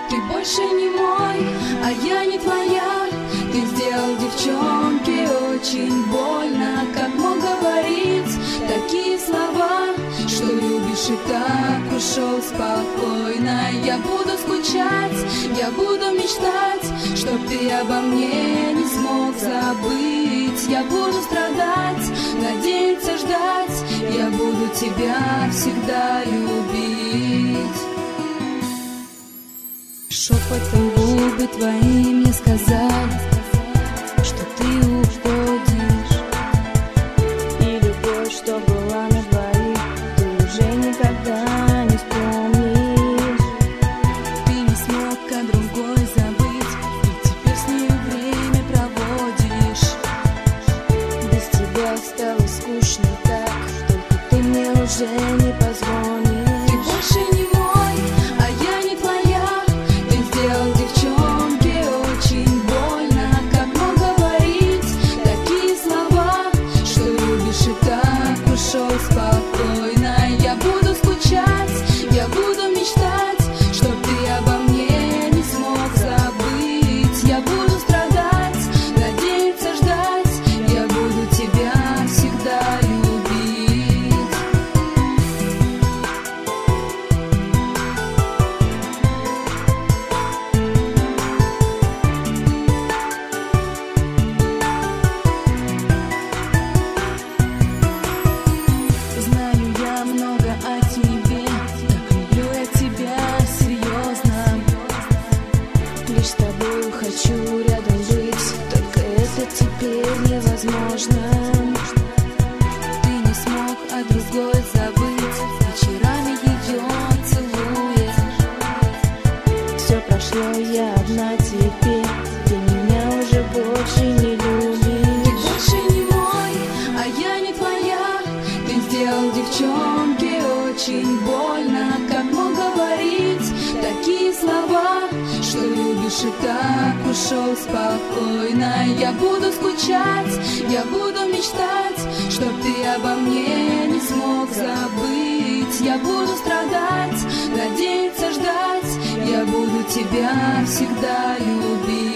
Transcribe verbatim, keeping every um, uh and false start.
Ты больше не мой, а я не твоя. Ты сделал девчонке очень больно. Как мог говорить такие слова, что любишь и так ушел спокойно? Я буду скучать, я буду мечтать, чтоб ты обо мне не смог забыть. Я буду страдать, надеяться, ждать, я буду тебя всегда любить. Шепотом губы твои мне сказали, что ты уходишь, и любовь, что была на двоих, ты уже никогда не вспомнишь. Ты не смог о другой забыть, и теперь с ней время проводишь. Без тебя стало скучно так, только ты мне уже не позвонишь. Ты больше не мой, а я не твоя. Ты сделал девчонке очень больно. Как мог говорить такие слова, что любишь и так ушел спокойно? Я буду скучать, я буду мечтать, чтоб ты обо мне не смог забыть. Я буду страдать, надеяться, ждать, я буду тебя всегда любить. Знаю я много о тебе, так люблю я тебя серьезно. Лишь с тобой хочу рядом быть, только это теперь невозможно. Ты не смог о другой забыть, вечерами ее целуешь. Все прошло, я одна теперь, ты меня уже больше не Ты любишь. больше не мой, а я не твоя. Ты сделал девчонке очень больно. Как мог говорить такие слова, что любишь и так ушел спокойно? Я буду скучать, я буду мечтать, чтоб ты обо мне не смог забыть. Я буду страдать, надеяться, ждать, я буду тебя всегда любить.